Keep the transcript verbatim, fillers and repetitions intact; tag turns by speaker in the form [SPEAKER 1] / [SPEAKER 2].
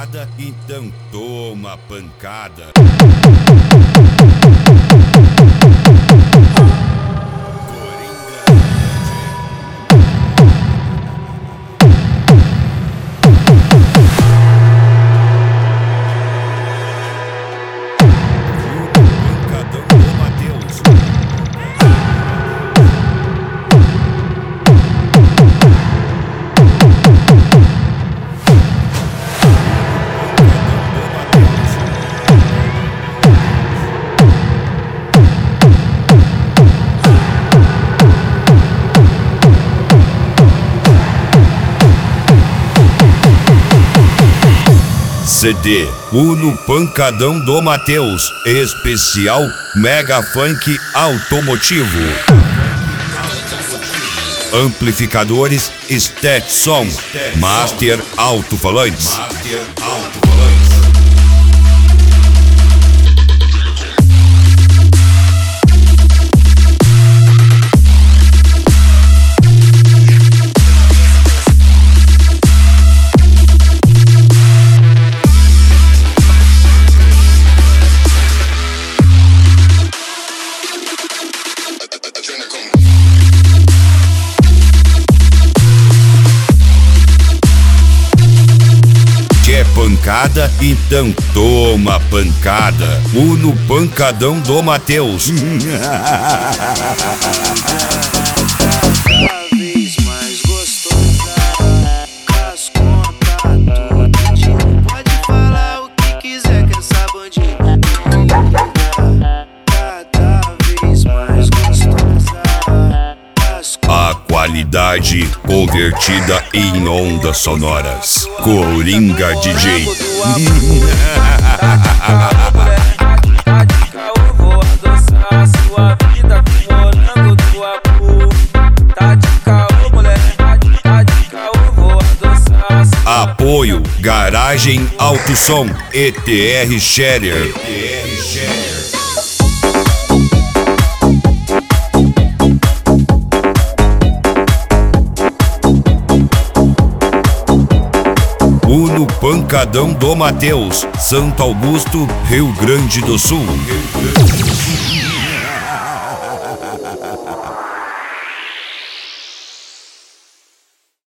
[SPEAKER 1] pancada, então toma pancada. C D Uno Pancadão do Matheus, especial Mega Funk Automotivo. Amplificadores Stetson, Master Alto-Falantes. Pancada, então toma pancada. Uno Pancadão do Matheus.
[SPEAKER 2] Cada vez mais gostosa, as contas tudo de. Pode falar o que quiser que essa bandida. Cada vez mais gostosa.
[SPEAKER 1] A qualidade convertida em ondas sonoras. Coringa D J.
[SPEAKER 2] Tá de caô, vou adoçar sua vida com morango do apu. Tá de caô, moleque, tá de caô, vou adoçar.
[SPEAKER 1] Apoio Garagem Alto Som E T R Sharer. Uno Pancadão do Matheus, Santo Augusto, Rio Grande do Sul.